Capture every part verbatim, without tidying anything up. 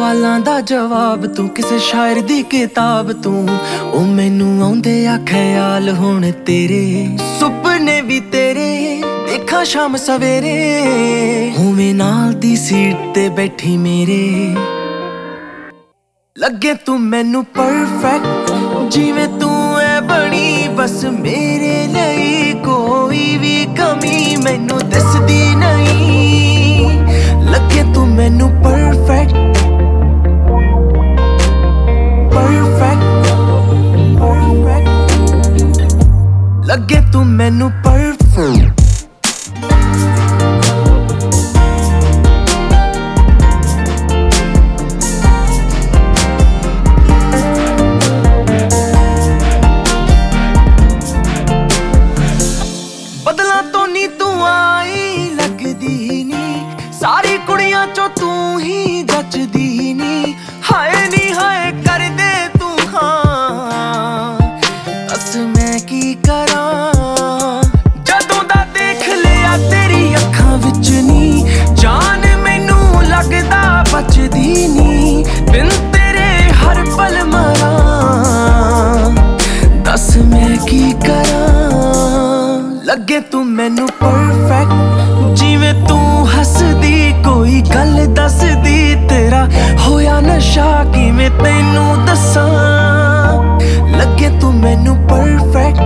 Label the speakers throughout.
Speaker 1: सवालों दा जवाब तू, किसे शायर दी किताब तू। ओ मैनू आउंदे आ ख्याल हुण तेरे, सुपने भी तेरे देखा शाम सवेरे। होवे नाल दी सीट ते बैठी मेरे, लगे तू मैनू परफेक्ट जिवें तू है बनी बस मेरे लिए। कोई भी कमी मैनू दसदी नहीं, लगे तू मैनू परफेक्ट परफेक्ट परफेक्ट, लगे तू मैनू परफेक्ट। बदला तो नी तू आई लगदी नी, सारी कुड़ियां चो तू ही जचदी नी। हाय नी हाय कर दे तू हाँ, दस मैं की करां। जदों दा देख लिया तेरी अखां विच नी, जान मैनू लगदा बचदी नी। बिन तेरे हर पल मरां, दस मैं की करां। लगे तू मैनू परफेक्ट जिवें तू हसदी कोई गल दसदी। तेरा होया नशा किवें तैनू दसां, लगे तू मैनू परफेक्ट।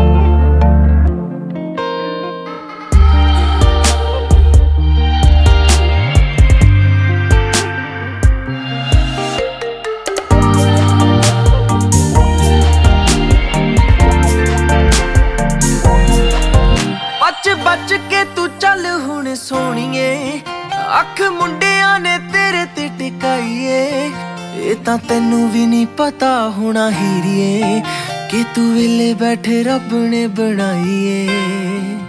Speaker 1: बच बच के तू चल हुण सोहणीए, अख मुंडियां ने तेरे ते टिकाईए। ये तां तैनू भी नहीं पता होना हीरिए, कि तू वेले बैठे रब ने बनाईए।